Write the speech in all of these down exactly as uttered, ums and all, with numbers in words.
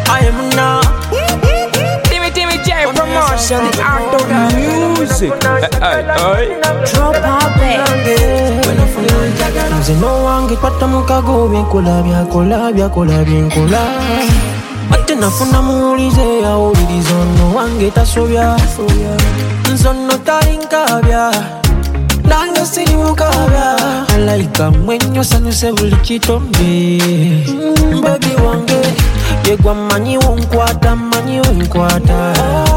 I am now. Timmy Timmy J promotion, the art of the music. Hey, hey, Drop our back. Nze no wange kwata mukago byenkulabya kulabya kulabya nkula ate nafuna muwulize yawuliriza ono wange tasobya nze ono talinkabya nange siri mukabya alayika mwenyo sanyuse buli kitombe mbebi wange yegwa mmanyiwo nkwata mmanyiwo nkwata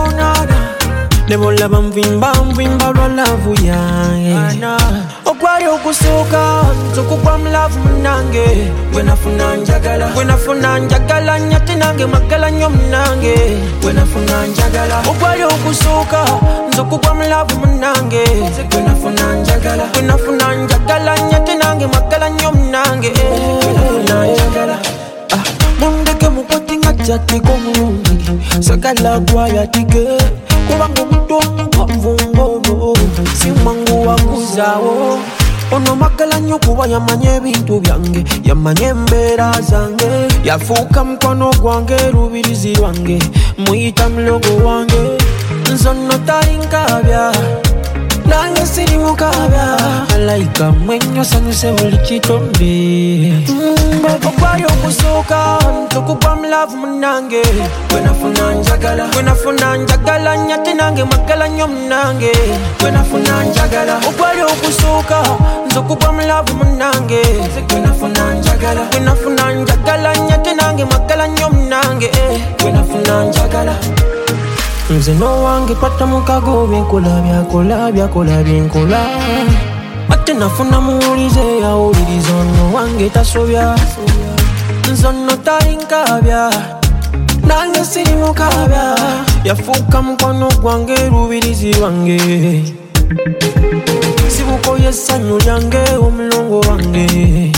nebolaba nvimba nvimba lwa lavu yange okwali okusooka nzokugwa mulavu munange gwenafuna njagala gwenafuna njagala nyate nange magala nnyo munange gwenafuna njagala okwali okusooka nzokugwa mulavu munange gwenafuna njagala gwenafuna njagala nyate nange magala nnyo munange gwenafuna njagala mundeke mukwati nga kyatiko mulungi sagala gwayatike kubanga omuntu omugonvungono si mwangu wakuzaawo ono magala nnyo kuba yamanya ebintu byange yamanya embeera zange yafuuka mukono gwange lubirizi lwange muyita mulogo wange nze ono talinkabya nange siri mukabya alayika mwenyo sanyuse buli kitombe okwali okusooka ntokugwa mulavu munange gwenafuna njagala gwenafuna njagala nyate nange magala nnyo munange gwenafuna njagala okwali okusooka nzokugwa mulavu munange gwenafuna njagala gwenafuna njagala nyate nange magala nnyo munange gwenafuna njagala nze no wange kwata mukago byenkulabya kulabya kulabya nkula ate nafuna muwulize yawuliriza ono wange tasobya nze ono talinkabya nange siri mukabya yafuuka mukono gwange lubirizi lwange sibuko y'essanyu lyange omulongo wange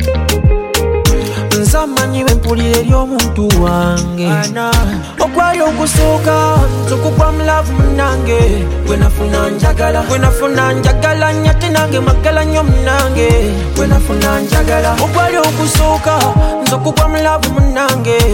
nze amanyi bempulira eri omuntu wange okwali okusooka nzokugwa mulavu munange gwenafuna njagala gwenafuna njagala nyate nange magala nnyo munange gwenafuna njagala okwali okusooka nzokugwa mulavu munange